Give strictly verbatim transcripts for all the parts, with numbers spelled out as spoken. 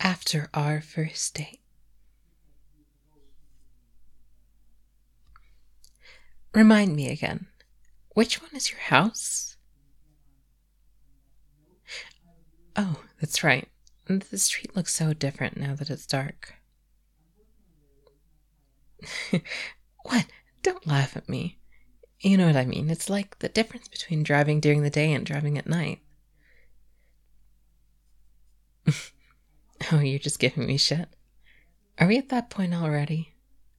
after our first date. Remind me again, which one is your house? Oh, that's right. The street looks so different now that it's dark. What? Don't laugh at me. You know what I mean. It's like the difference between driving during the day and driving at night. Oh, you're just giving me shit. Are we at that point already?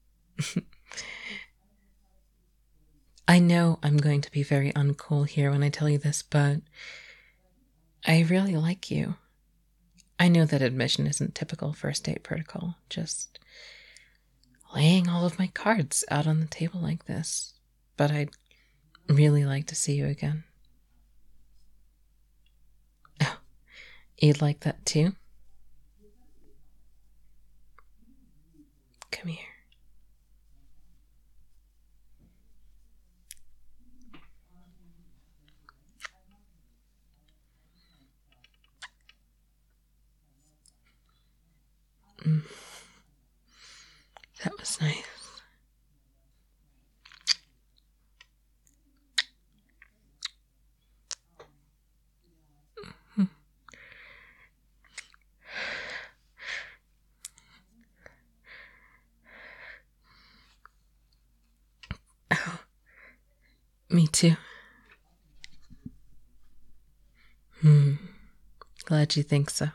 I know I'm going to be very uncool here when I tell you this, but I really like you. I know that admission isn't typical first date protocol, just laying all of my cards out on the table like this, but I'd really like to see you again. Oh, you'd like that too? Come here. Mm. That was nice. Mm. Oh, me too. Hmm. Glad you think so.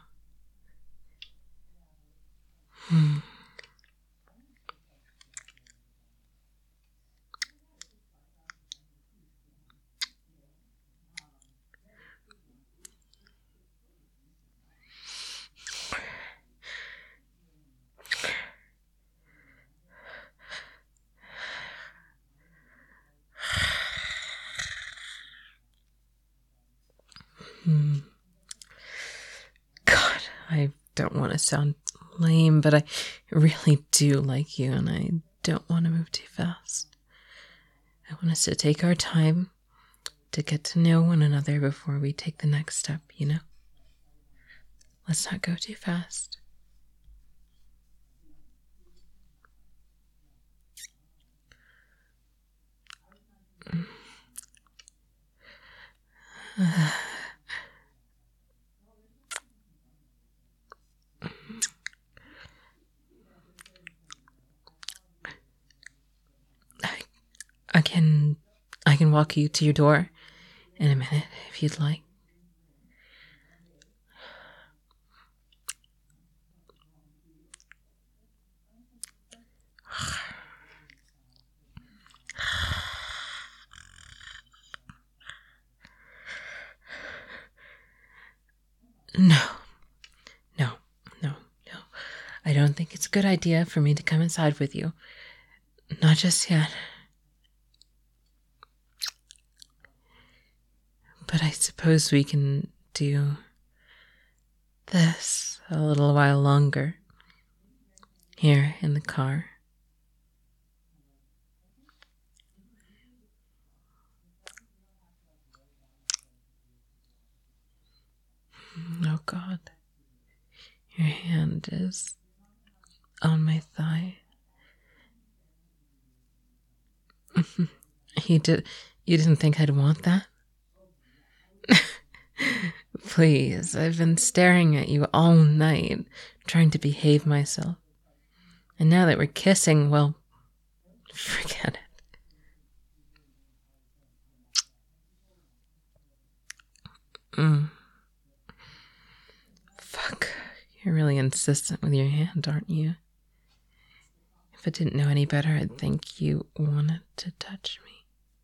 Hmm. Hmm. God, I don't want to sound lame, but I really do like you, and I don't want to move too fast. I want us to take our time to get to know one another before we take the next step, you know? Let's not go too fast. I, I can I can walk you to your door in a minute if you'd like. No. No. No. No. I don't think it's a good idea for me to come inside with you. Not just yet. But I suppose we can do this a little while longer. Here in the car. Oh God. Your hand is on my thigh. You did you didn't think I'd want that? Please, I've been staring at you all night, trying to behave myself. And now that we're kissing, well, forget it. Mm. Fuck, you're really insistent with your hand, aren't you? If I didn't know any better, I'd think you wanted to touch me.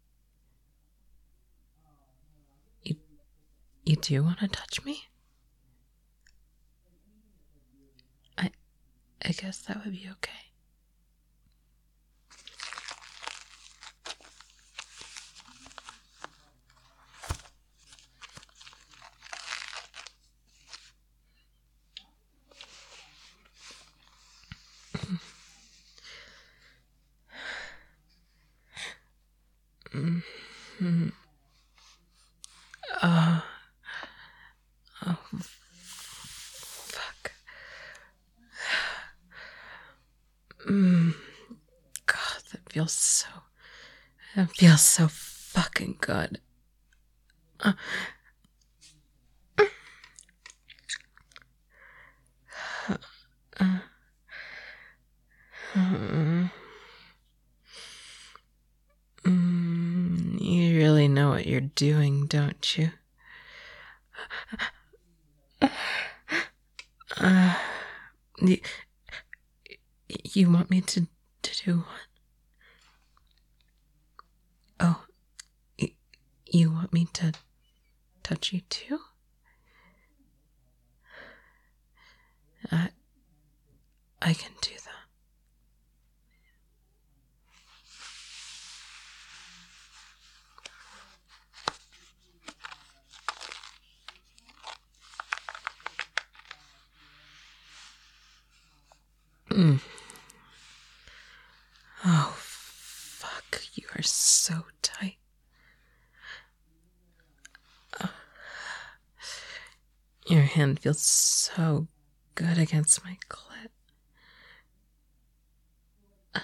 You, you do want to touch me? I, I guess that would be okay. Mm-hmm. Oh, oh, fuck. Mm. God, that feels so. That feels so fucking good. Uh. Uh. Uh. Mm, you really know what you're doing, don't you? Uh, you, you want me to, to do what? Oh, y- you want me to touch you too? I, I can do that. Mm. Oh, fuck, you are so tight. Uh, your hand feels so good against my clit. Uh.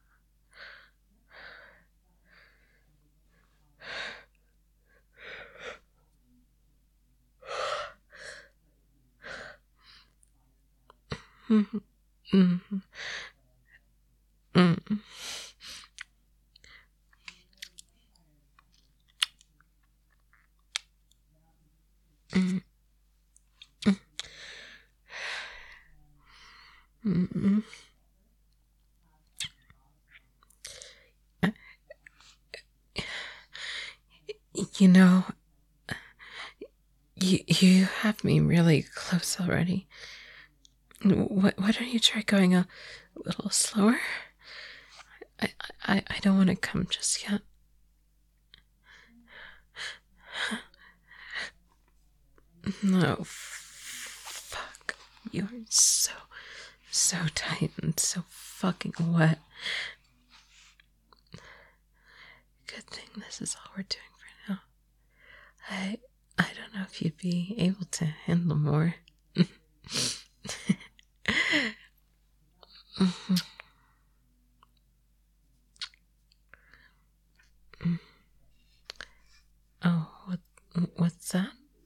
Mm-hmm. Mm-hmm. Mm-hmm. Mm-hmm. Mm-hmm. You know, you you have me really close already. Why, why don't you try going a little slower? I I, I don't want to come just yet. No, fuck. You're so, so tight and so fucking wet. Good thing this is all we're doing for now. I I don't know if you'd be able to handle more. Mm-hmm. Oh, what what's that?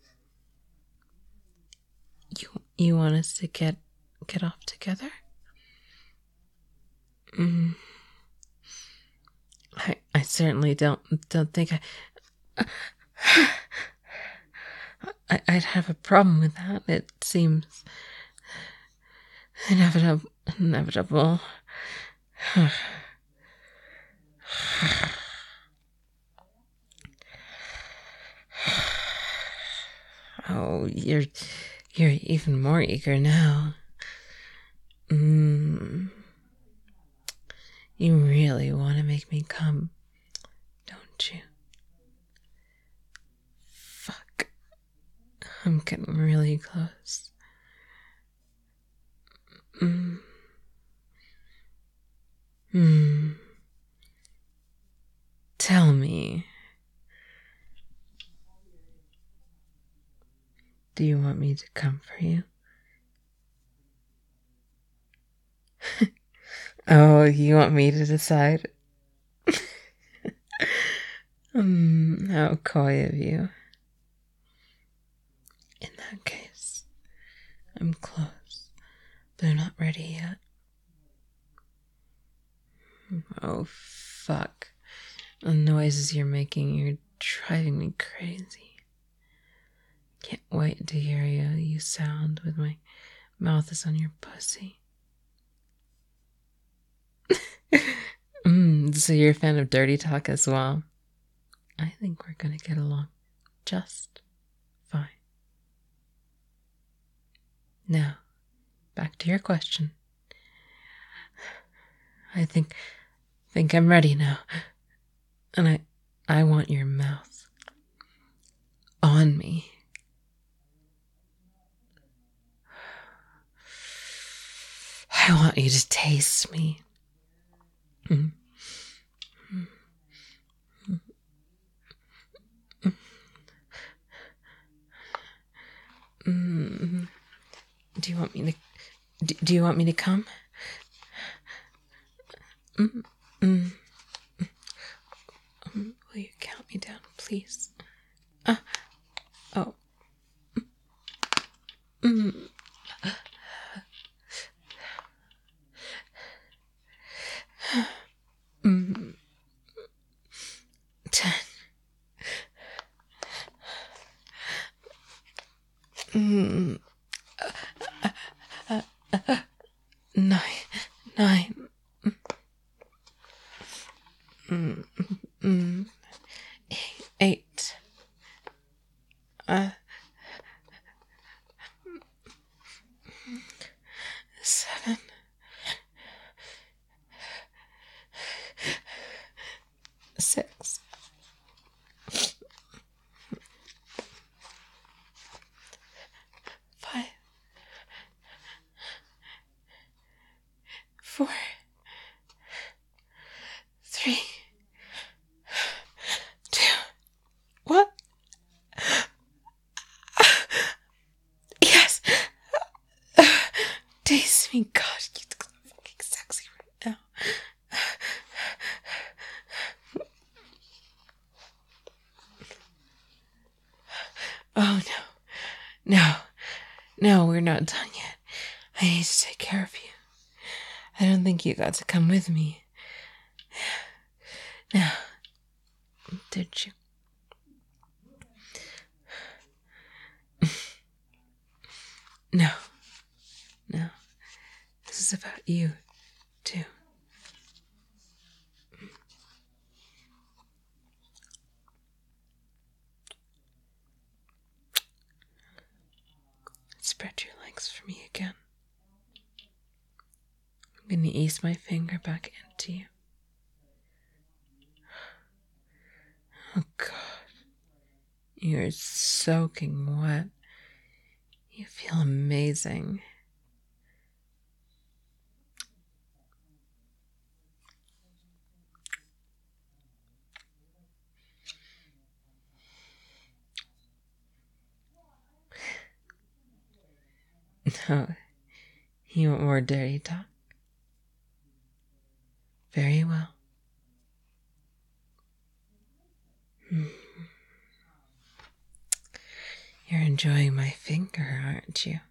You you want us to get get off together? Mm. I I certainly don't don't think I, I I'd have a problem with that. It seems inevitable. Inevitable. Oh, you're you're even more eager now. Mm. You really want to make me come, don't you? Fuck. I'm getting really close. Mm. Mm. Tell me. Do you want me to come for you? Oh, you want me to decide? Hmm, how coy of you. In that case, I'm close, but I'm not ready yet. Oh, fuck. The noises you're making, you're driving me crazy. Can't wait to hear you, you sound with my mouth is on your pussy. mm, so you're a fan of dirty talk as well? I think we're gonna get along just fine. Now, back to your question. I think think I'm ready now. And I I want your mouth on me. I want you to taste me. Mm. Mm. Do you want me to do, do you want me to come? Mm, mm, mm. Will you count me down, please? Uh, oh. Mm. Mm. Ten. Mm. Uh, uh, uh, uh, nine. Nine. Mm. Mm. Eight. Eight. Uh. Seven. Six. Five. Four. Three. Two. What? Yes. Taste me, gosh, you look so fucking sexy right now. Oh no, no, no, we're not done yet. I need to take care of you. I don't think you got to come with me. Now, did you? No, no, this is about you, too. Spread your legs for me again. I'm going to ease my finger back into you. Oh, God. You're soaking wet. You feel amazing. No, you want more dirty talk? Very well. Hmm. You're enjoying my finger, aren't you?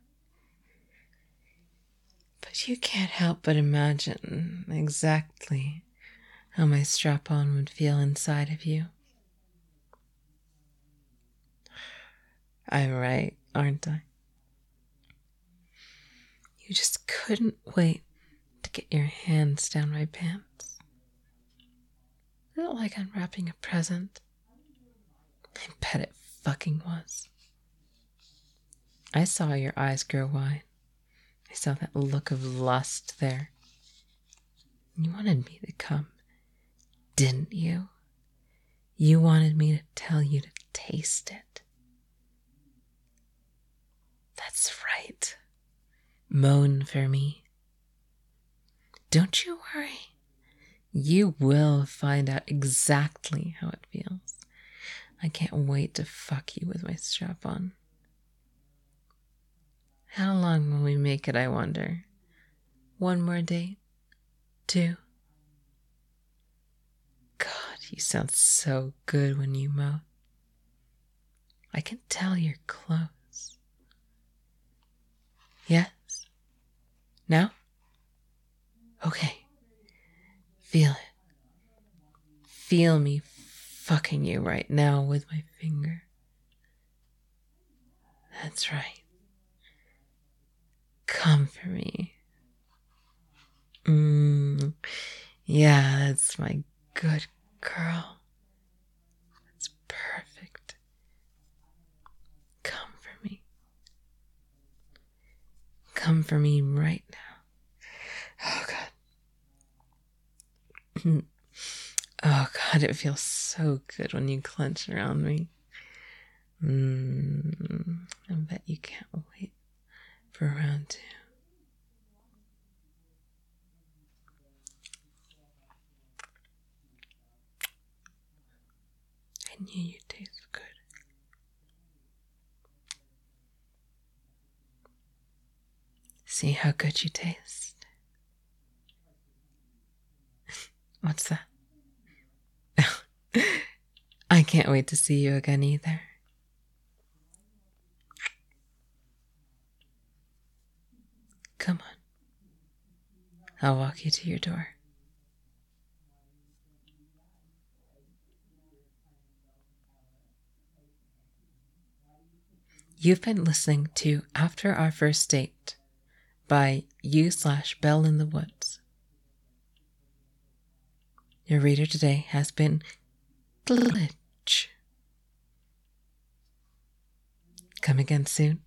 But you can't help but imagine exactly how my strap-on would feel inside of you. I'm right, aren't I? You just couldn't wait to get your hands down my pants. Is it like unwrapping a present? I bet it fucking was. I saw your eyes grow wide. I saw that look of lust there. You wanted me to come, didn't you? You wanted me to tell you to taste it. That's right. Moan for me. Don't you worry. You will find out exactly how it feels. I can't wait to fuck you with my strap on. How long will we make it, I wonder? One more date? Two? God, you sound so good when you moan. I can tell you're close. Yes? Now? Okay. Feel it. Feel me fucking you right now with my finger. That's right. Come for me. Mmm. Yeah, that's my good girl. That's perfect. Come for me. Come for me right now. Oh, God. Oh, God, it feels so good when you clench around me. Mmm. I bet you can't wait for round two. I knew you'd taste good. See how good you taste? What's that? I can't wait to see you again either. Come on. I'll walk you to your door. You've been listening to After Our First Date by you slash Belle in the Woods. Your reader today has been Glitch. Come again soon.